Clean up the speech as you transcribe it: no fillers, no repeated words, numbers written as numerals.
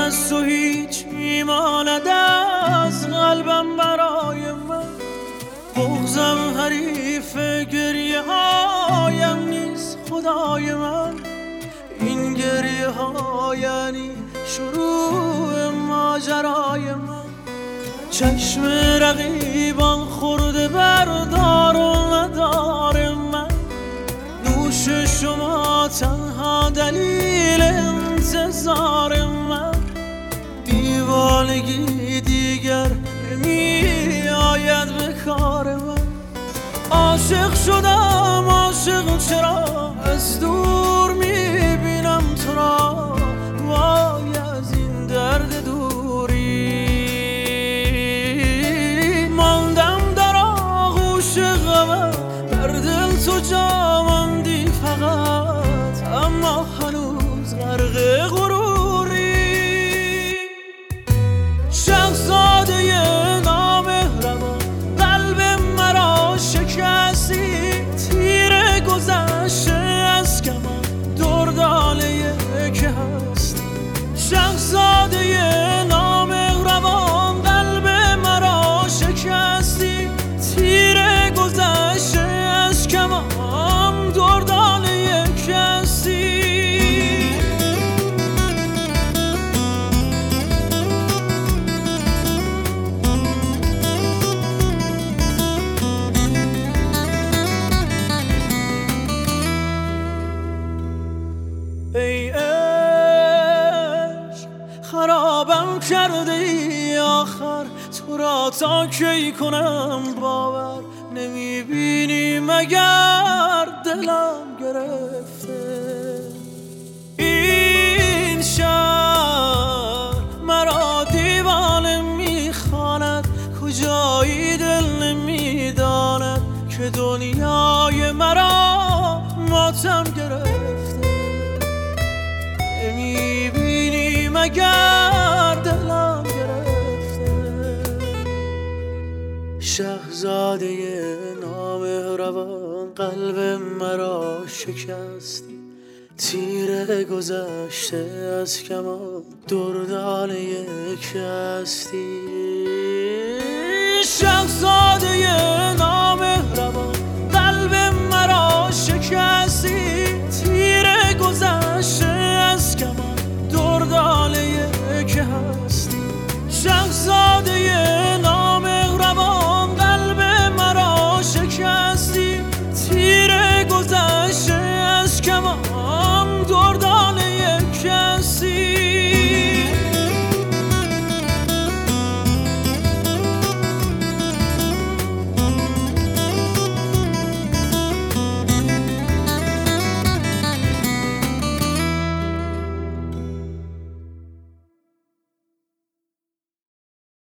از تو هیچ میماند از قلبم برای من. بغضم حریف گریه هایم نیست خدای من. این گریه ها یعنی شروع ماجرای من. چشم رقیبان خورده بردار و ندار من. نوش شما تنها دلیل انتظار من. دیوانگی دیگر نمی آید به کار من. عاشق شدم عاشق چرا از دور میبینم تو را. وای از این درد دوری ماندم در آغوش غمت. در دل تو جا ماندی فقط اما هنوز غرق غروری. شهزاده نامهربان قلب مرا شکستی. تیر گذشته از کمان درداله که هست. شهزاده نامهربان قلب مرا شکستی. تیر گذشته از کمان درداله که هستی. ای عشق خرابم کرده ای آخر. تو را تا کی کنم باور. نمیبینی مگر دلم گرفته. این شهر مرا دیوانه میخواند. کجایی دل نمیداند که دنیای مرا ماتم گرفته. نمیبینی مگر دلم گرفته. شهزاده نامهربان قلب مرا شکستی. تیر گذشته از کمان دردانه یک هستی. شهزاده نامهربان قلب مرا شکستی.